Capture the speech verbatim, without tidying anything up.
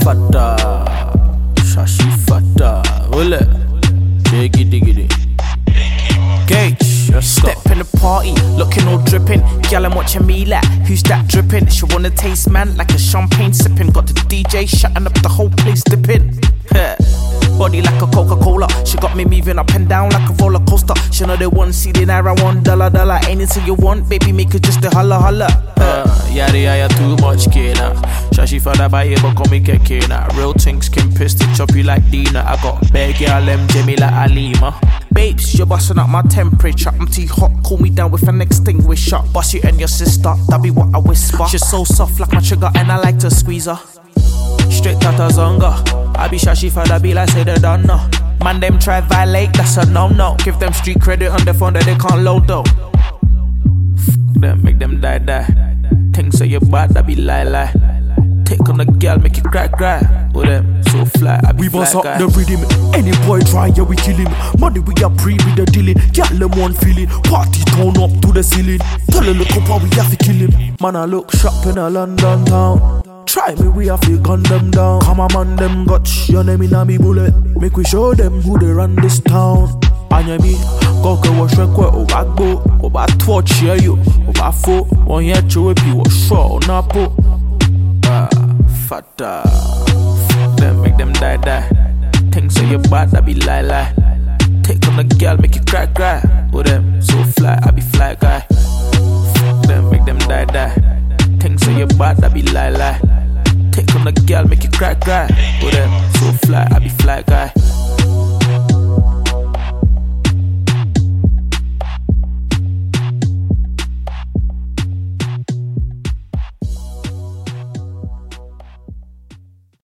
fata, shashi fata, will it? Jiggy diggity. Gage, step in the party, looking all dripping. Gal, I'm watching me like, who's that dripping? She wanna taste man like a champagne sipping. Got the D J shutting up the whole place dipping. Body like a Coca-Cola. She got me moving up and down like a roller coaster. She know they want see the naira one dollar dollar. Anything you want, baby, make it just a holla holla. Uh, yada yada too much kena. Shashi for the buy but come make it kena. Real things can piss to chop you like Dina. I got big girl M Jimmy like Alima. Babes, you're busting up my temperature. I'm too hot, cool me down with an extinguisher. Bust you and your sister, that be what I whisper. She's so soft like my trigger and I like to squeeze her. Straight out of Zonga. I be shashi for the be like say they don't know. Man them try violate, that's a no-no. Give them street credit on the phone that they can't load though. Fuck them, make them die die. Things say you bad, that be lie lie. Take on the girl, make it cry cry. With them so fly, I be we fly bust up guy. the rhythm. Any boy try, yeah we kill him. Money we are pre with the dealing. Girl them one feeling. Party turn up to the ceiling. Tell a look up how we have to kill him. Man I look sharp in a London town. Try me, we have to gun them down. Come on, man, them got your name in a me bullet. Make we show them who they run this town. Anya me, go go wash and quit. Oh, back boat. Oh, back torch, yeah, you. Oh, back foot. One year to whip you. Oh, sure, napo. Ah, fata. Fuck them, make them die, die. Things say you bad, that be lie, lie. Take on the girl, make you cry, cry. With them so fly, I be fly guy. Fuck them, make them die, die. Things say you bad, that be lie, lie. Take on the girl, make you cry, cry. With them so fly, I be fly guy.